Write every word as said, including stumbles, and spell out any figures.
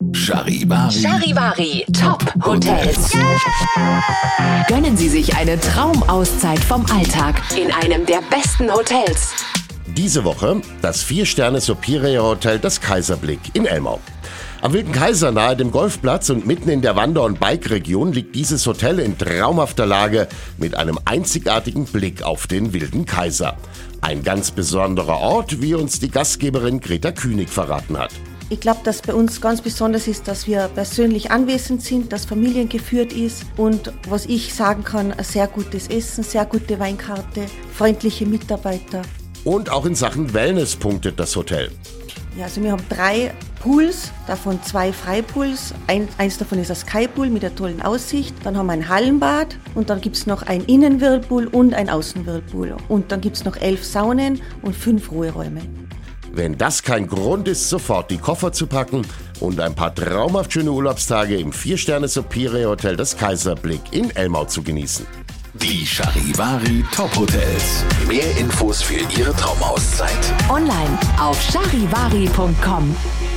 Charivari. Charivari Top Hotels. Yeah! Gönnen Sie sich eine Traumauszeit vom Alltag in einem der besten Hotels. Diese Woche das Vier-Sterne Superior Hotel Das Kaiserblick in Elmau. Am Wilden Kaiser nahe dem Golfplatz und mitten in der Wander- und Bike-Region liegt dieses Hotel in traumhafter Lage mit einem einzigartigen Blick auf den Wilden Kaiser. Ein ganz besonderer Ort, wie uns die Gastgeberin Greta Künig verraten hat. Ich glaube, dass bei uns ganz besonders ist, dass wir persönlich anwesend sind, dass familiengeführt ist und, was ich sagen kann, ein sehr gutes Essen, sehr gute Weinkarte, freundliche Mitarbeiter. Und auch in Sachen Wellness punktet das Hotel. Ja, also wir haben drei Pools, davon zwei Freipools. Ein, eins davon ist ein Skypool mit einer tollen Aussicht. Dann haben wir ein Hallenbad und dann gibt es noch ein Innenwhirlpool und ein Außenwhirlpool. Und dann gibt es noch elf Saunen und fünf Ruheräume. Wenn das kein Grund ist, sofort die Koffer zu packen und ein paar traumhaft schöne Urlaubstage im Vier-Sterne Superior Hotel Das Kaiserblick in Elmau zu genießen. Die Charivari Top Hotels. Mehr Infos für Ihre Traumauszeit Online auf charivari punkt com.